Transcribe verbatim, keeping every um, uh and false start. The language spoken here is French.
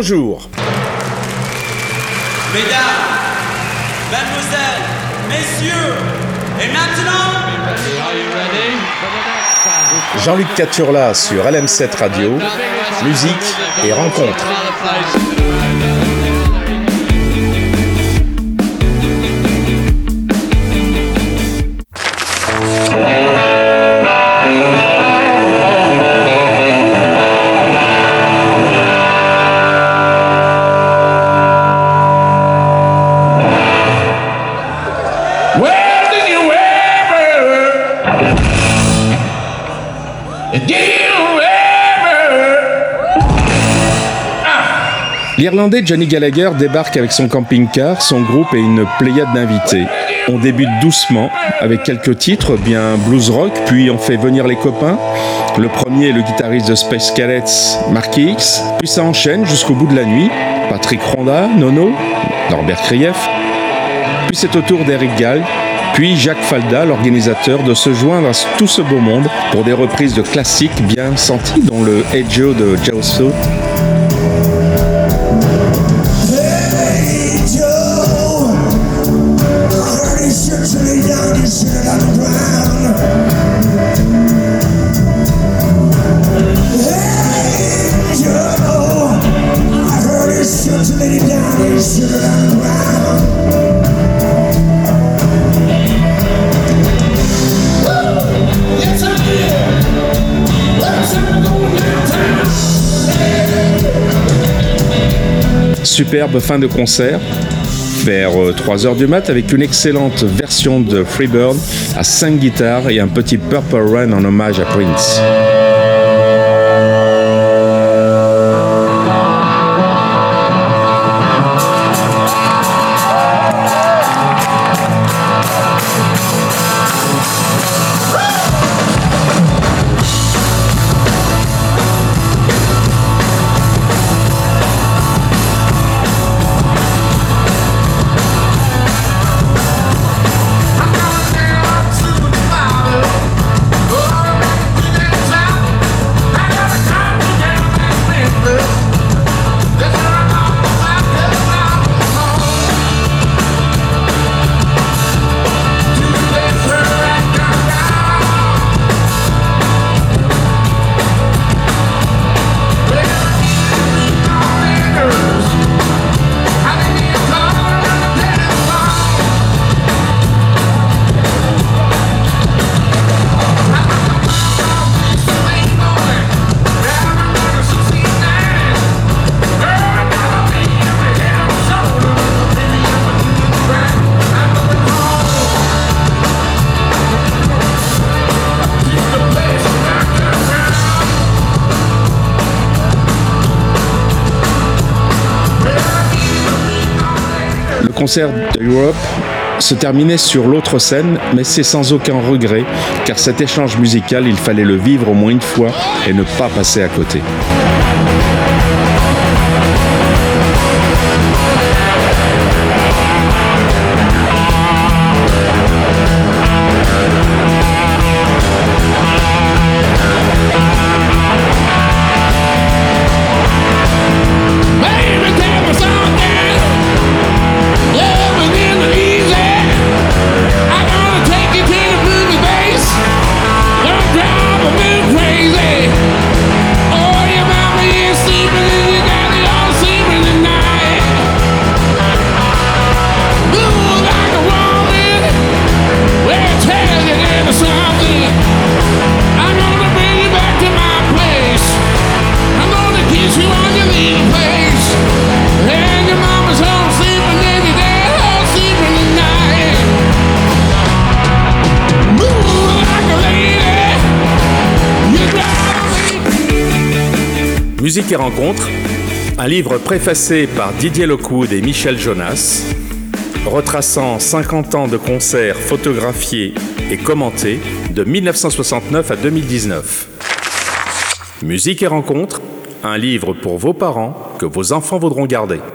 Bonjour. Mesdames, Mademoiselles, Messieurs, et maintenant... Jean-Luc Caturla sur L M sept Radio, musique et rencontres. L'Irlandais Johnny Gallagher débarque avec son camping-car, son groupe et une pléiade d'invités. On débute doucement, avec quelques titres, bien blues rock, puis on fait venir les copains. Le premier est le guitariste de Space Cadets, Marky X, puis ça enchaîne jusqu'au bout de la nuit. Patrick Ronda, Nono, Norbert Krief. Puis c'est au tour d'Eric Gall, puis Jacques Falda, l'organisateur, de se joindre à tout ce beau monde pour des reprises de classiques bien sentis, dont le Hey Joe de Joe South. Superbe fin de concert, vers trois heures du mat, avec une excellente version de Freebird à cinq guitares et un petit Purple Rain en hommage à Prince. Le concert d'Europe se terminait sur l'autre scène, mais c'est sans aucun regret, car cet échange musical, il fallait le vivre au moins une fois et ne pas passer à côté. Musique et rencontres, un livre préfacé par Didier Lockwood et Michel Jonas, retraçant cinquante ans de concerts photographiés et commentés de mille neuf cent soixante-neuf à deux mille dix-neuf. Musique et rencontres, un livre pour vos parents que vos enfants voudront garder.